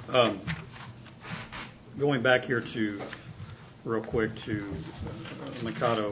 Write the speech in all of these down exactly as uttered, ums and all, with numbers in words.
Um, going back here to, real quick, to uh, Mikado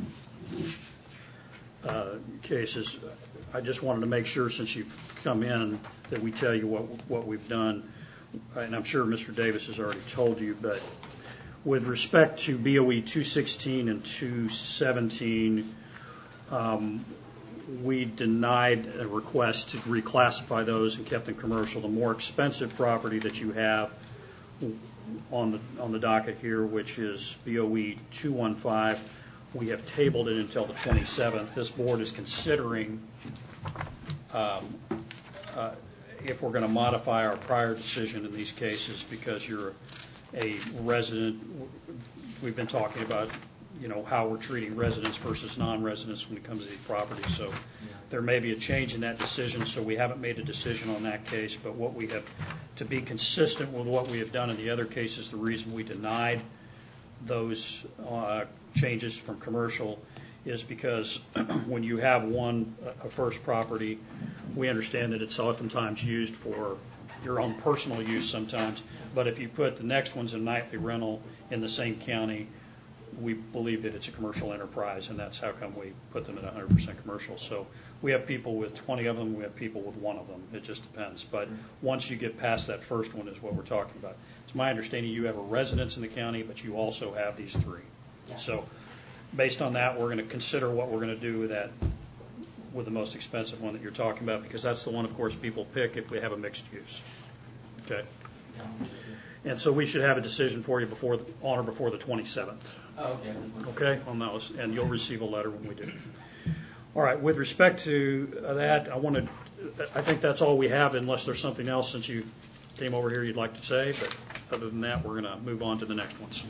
uh, cases, I just wanted to make sure, since you've come in, that we tell you what what we've done. And I'm sure Mister Davis has already told you, but with respect to B O E two sixteen and two seventeen, um, we denied a request to reclassify those and kept them commercial. The more expensive property that you have on the on the docket here, which is B O E two fifteen, we have tabled it until the twenty-seventh. This board is considering um, uh, if we're going to modify our prior decision in these cases, because you're a resident. We've been talking about, you know, how we're treating residents versus non-residents when it comes to these properties. So there may be a change in that decision, so we haven't made a decision on that case. But what we have, to be consistent with what we have done in the other cases, the reason we denied those uh, changes from commercial is because when you have one, a first property, we understand that it's oftentimes used for your own personal use sometimes. But if you put the next ones in nightly rental in the same county, we believe that it's a commercial enterprise, and that's how come we put them at one hundred percent commercial. So we have people with twenty of them, we have people with one of them. It just depends. But once you get past that first one is what we're talking about. It's my understanding you have a residence in the county, but you also have these three. Yes. So based on that, we're going to consider what we're going to do with that, with the most expensive one that you're talking about, because that's the one, of course, people pick if we have a mixed use. Okay. And so we should have a decision for you before the, on or before the twenty-seventh. Oh, okay. Okay, on those, and you'll receive a letter when we do. All right, with respect to that, I wanted, I think that's all we have, unless there's something else since you came over here you'd like to say, but other than that, we're going to move on to the next ones.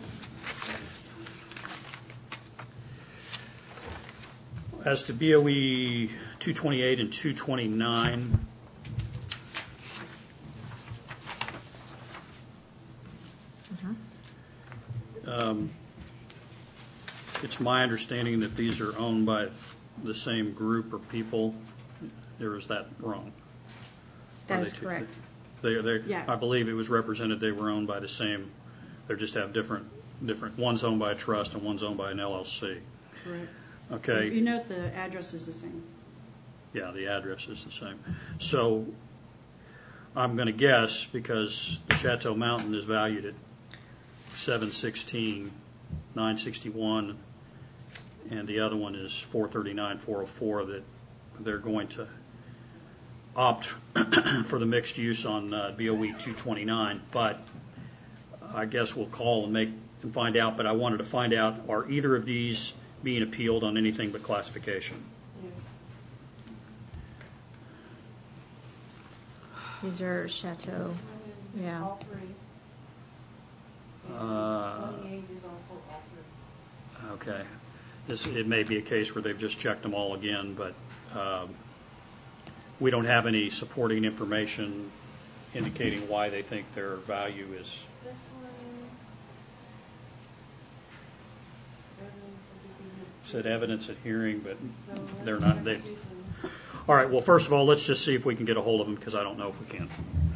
As to B O E two twenty-eight and two twenty-nine, Um, it's my understanding that these are owned by the same group or people. Or is that wrong? That is correct. They, they, yeah. I believe it was represented they were owned by the same. They just have different, different. One's owned by a trust and one's owned by an L L C. Correct. Okay. You note the address is the same. Yeah, the address is the same. So I'm going to guess, because the Chateau Mountain is valued at seven sixteen, nine sixty-one, and the other one is four thirty-nine, four oh four, that they're going to opt for the mixed use on uh, B O E two twenty-nine. But I guess we'll call and make and find out. But I wanted to find out, are either of these being appealed on anything but classification? Yes. These are Chateau. Yeah. All three. Uh, twenty-eight is also offered. Okay. This, it may be a case where they've just checked them all again, but um, we don't have any supporting information indicating why they think their value is. This one, evidence of Said evidence at hearing, but so they're not. They. All right. Well, first of all, let's just see if we can get a hold of them, because I don't know if we can.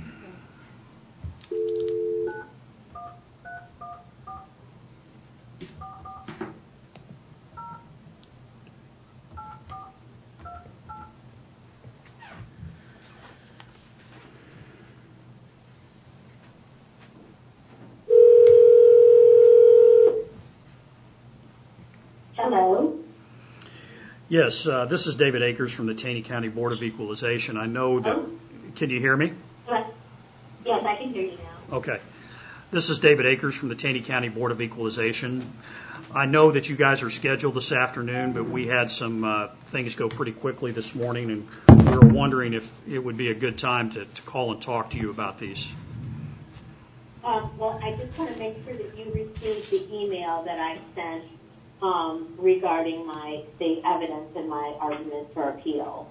Hello. Yes, uh, this is David Akers from the Taney County Board of Equalization. I know that. Oh. Can you hear me? Yes, yes, I can hear you now. Okay. This is David Akers from the Taney County Board of Equalization. I know that you guys are scheduled this afternoon, but we had some uh, things go pretty quickly this morning, and we were wondering if it would be a good time to, to call and talk to you about these. Um, well, I just want to make sure that you received the email that I sent um, regarding my the evidence and my argument for appeal.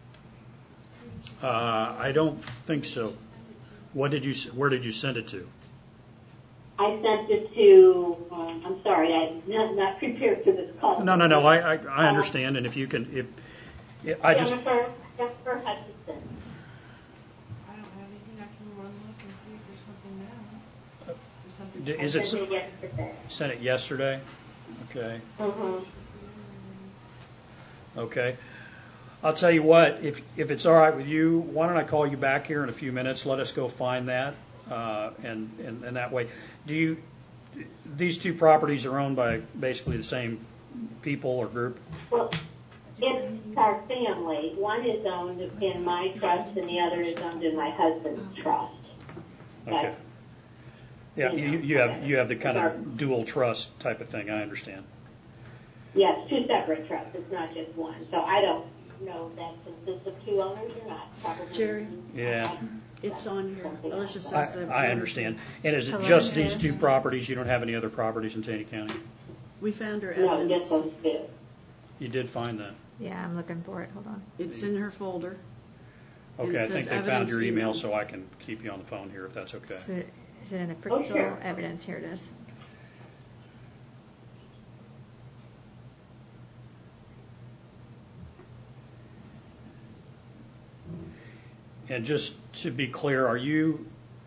Uh, I don't think so. What did you? Where did you send it to? I sent it to. Um, I'm sorry, I'm not, not prepared for this call. No, no, no. I I, I understand, and if you can, if, if I just. Jennifer, Jennifer Hutchinson. I don't have anything. I can run look and see if there's something D- I Is it, sent s- it yesterday. sent it yesterday? Okay, Mm-hmm. okay. I'll tell you what, if, if it's all right with you, why don't I call you back here in a few minutes? Let us go find that, uh, and, and, and that way. Do you, these two properties are owned by basically the same people or group? Well, it's our family. One is owned in my trust and the other is owned in my husband's trust. But, Okay. Yeah, you you, know, you have, okay. you have the kind Our- of dual trust type of thing, I understand. Yes, two separate trusts. It's not just one. So I don't know if that consists of two owners or not. Probably. Jerry? Yeah. It's on here. Something Alicia else. I, says the. I understand. And is it Hello, just these Ted. two properties? You don't have any other properties in Taney County? We found her No, evidence. just those two. You did find that? Yeah, I'm looking for it. Hold on. It's in her folder. And Okay, it I think says they found evidence your email, email. so I can keep you on the phone here if that's okay. So, is it in the Oh, fractal sure. evidence? Here it is. And just to be clear, are you,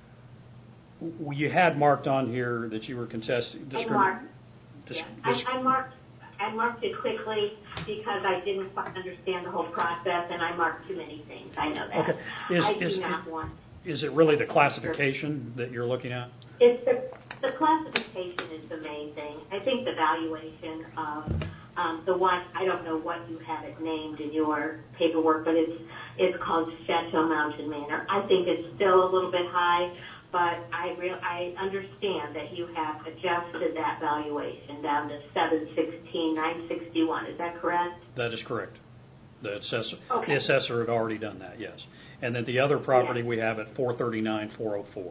you had marked on here that you were contesting. I marked, dis- yeah. dis- I, I marked, I marked it quickly because I didn't fi- understand the whole process, and I marked too many things. I know that. Okay. Is- I is- do not want. Is it really the classification that you're looking at? It's the, the classification is the main thing. I think the valuation of um, the one, I don't know what you have it named in your paperwork, but it's it's called Chateau Mountain Manor. I think it's still a little bit high, but I real I understand that you have adjusted that valuation down to seven sixteen nine sixty one. Is that correct? That is correct. The assessor, Okay. the assessor had already done that, yes. And then the other property Yeah. we have at four thirty-nine four oh four.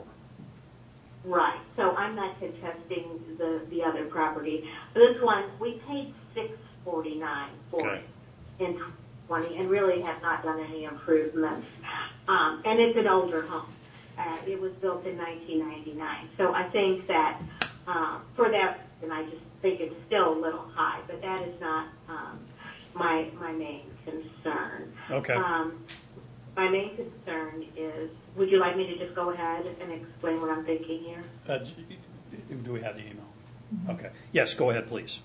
Right. So I'm not contesting the the other property. This one we paid six forty nine for Okay. it in twenty, and really have not done any improvements. Um, and it's an older home. Uh, it was built in nineteen ninety-nine. So I think that uh, for that, and I just think it's still a little high, but that is not um, my my main concern. Okay. Um, my main concern is, would you like me to just go ahead and explain what I'm thinking here? Uh, do we have the email? Okay. Yes, go ahead, please.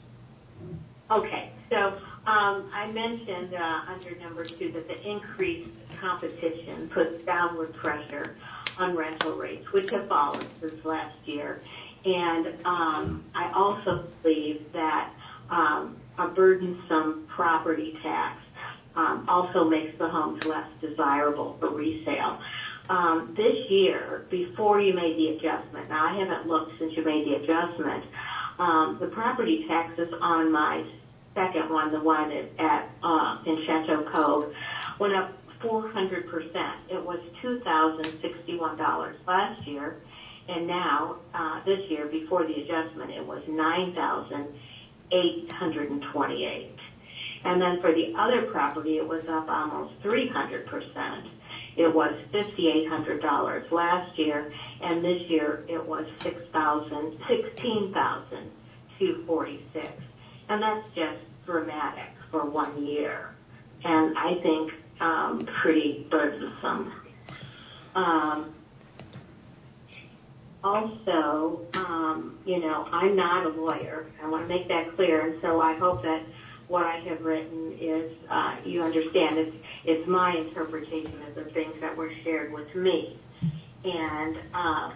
Okay, so um, I mentioned uh, under number two that the increased competition puts downward pressure on rental rates, which have fallen since last year. And um, I also believe that um, a burdensome property tax um, also makes the homes less desirable for resale. Um, this year, before you made the adjustment, now I haven't looked since you made the adjustment, um, the property taxes on my second one, the one at, at uh, in Chateau Cove, went up four hundred percent. It was two thousand sixty-one dollars last year, and now, uh, this year, before the adjustment, it was nine thousand eight hundred twenty-eight dollars. And then for the other property, it was up almost three hundred percent. It was five thousand eight hundred dollars last year, and this year it was six thousand, sixteen thousand two hundred forty-six dollars. And that's just dramatic for one year, and I think um, pretty burdensome. Um, also, um, you know, I'm not a lawyer. I want to make that clear, and so I hope that what I have written is, uh, you understand, it's, it's my interpretation of the things that were shared with me. And um,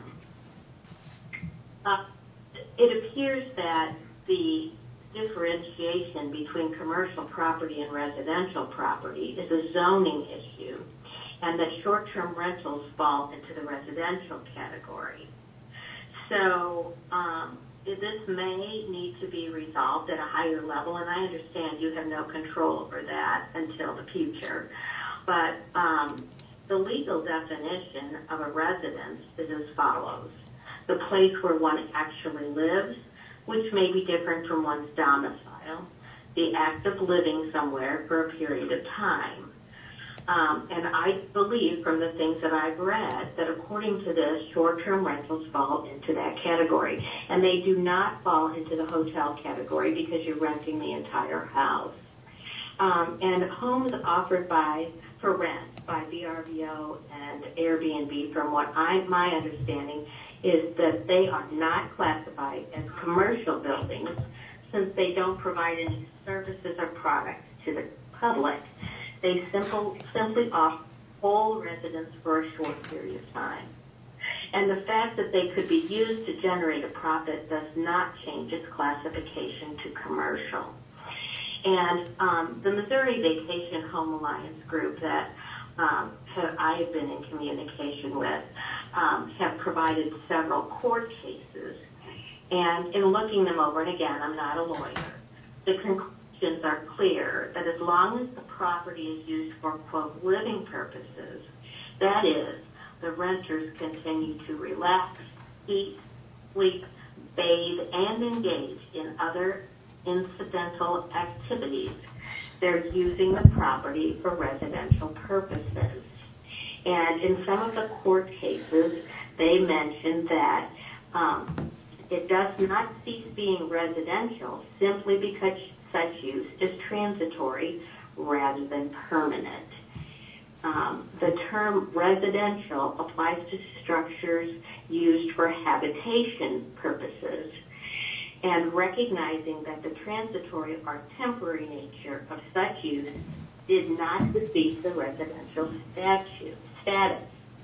uh, it appears that the differentiation between commercial property and residential property is a zoning issue, and that short-term rentals fall into the residential category. So um, this may need to be resolved at a higher level, and I understand you have no control over that until the future. But um, the legal definition of a residence is as follows: the place where one actually lives, which may be different from one's domicile, the act of living somewhere for a period of time. Um, and I believe from the things that I've read that according to this, short-term rentals fall into that category. And they do not fall into the hotel category because you're renting the entire house. Um, and homes offered by for rent by V R B O and Airbnb, from what I my understanding, is that they are not classified as commercial buildings since they don't provide any services or products to the public. They simple, simply offer full residence for a short period of time. And the fact that they could be used to generate a profit does not change its classification to commercial. And um, the Missouri Vacation Home Alliance group that um, have, I have been in communication with um, have provided several court cases. And in looking them over, and again, I'm not a lawyer, the conclusions are clear that as long as the property is used for, quote, living purposes, that is, the renters continue to relax, eat, sleep, bathe, and engage in other incidental activities, they're using the property for residential purposes. And in some of the court cases, they mentioned that um, it does not cease being residential simply because such use is transitory rather than permanent. Um, the term residential applies to structures used for habitation purposes, and recognizing that the transitory or temporary nature of such use did not defeat the residential statute, status.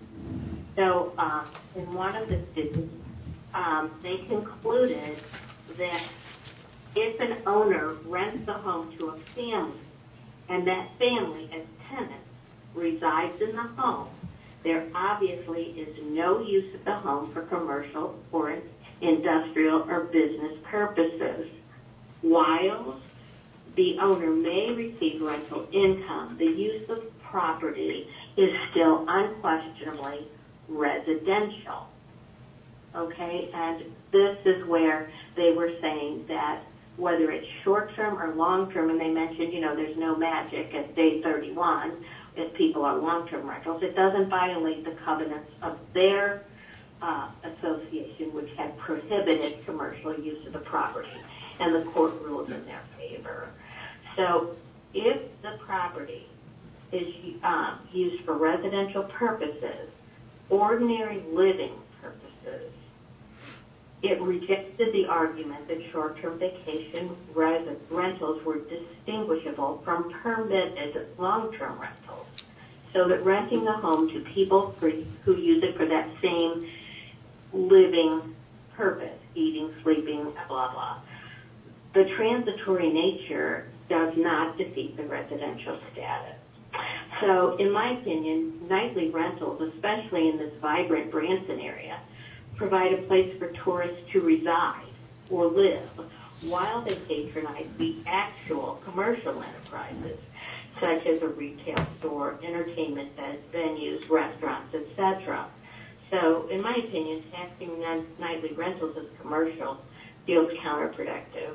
So um, in one of the students, um, they concluded that if an owner rents the home to a family and that family as tenants resides in the home, there obviously is no use of the home for commercial or industrial or business purposes. While the owner may receive rental income, the use of property is still unquestionably residential. Okay, and this is where they were saying that whether it's short-term or long-term, and they mentioned, you know, there's no magic at day thirty-one if people are long-term rentals, it doesn't violate the covenants of their uh, association, which had prohibited commercial use of the property, and the court ruled in their favor. So if the property is um, used for residential purposes, ordinary living purposes, it rejected the argument that short-term vacation res- rentals were distinguishable from permitted long-term rentals, so that renting the home to people for, who use it for that same living purpose, eating, sleeping, blah, blah, the transitory nature does not defeat the residential status. So, in my opinion, nightly rentals, especially in this vibrant Branson area, provide a place for tourists to reside or live while they patronize the actual commercial enterprises, such as a retail store, entertainment venues, restaurants, et cetera. So, in my opinion, taxing nightly rentals as commercial feels counterproductive.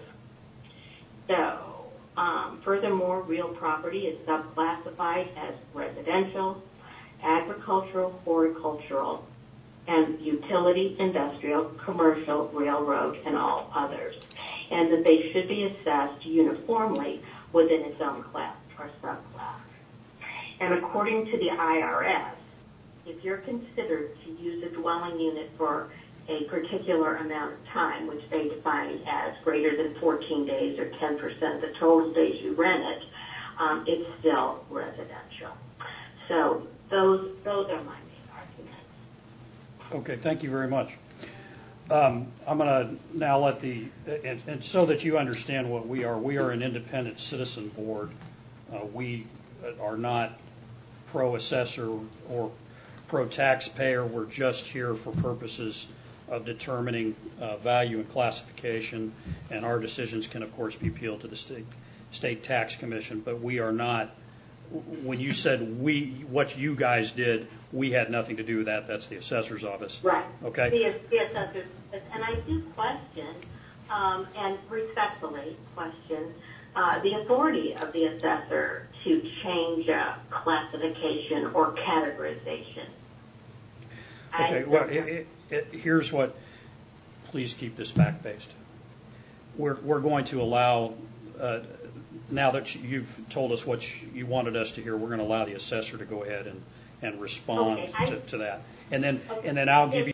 So, um, furthermore, real property is subclassified as residential, agricultural, horticultural, and utility, industrial, commercial, railroad, and all others, and that they should be assessed uniformly within its own class or subclass. And according to the I R S, if you're considered to use a dwelling unit for a particular amount of time, which they define as greater than fourteen days or ten percent of the total days you rent it, um, it's still residential. So those those are my main arguments. Okay, thank you very much. Um, I'm going to now let the, and, and so that you understand what we are, we are an independent citizen board. Uh, we are not pro-assessor or pro-taxpayer. We're just here for purposes of determining uh, value and classification, and our decisions can, of course, be appealed to the state, state tax commission, but we are not. When you said we, what you guys did, we had nothing to do with that. That's the assessor's office. Right. Okay. The, the assessor's, and I do question, um, and respectfully question, uh, the authority of the assessor to change uh, classification or categorization. Okay. I, well, it, it, it, here's what. Please keep this fact-based. We're we're going to allow. Uh, Now that you've told us what you wanted us to hear, we're going to allow the assessor to go ahead and, and respond okay, I, to, to that. And then okay. and then I'll give you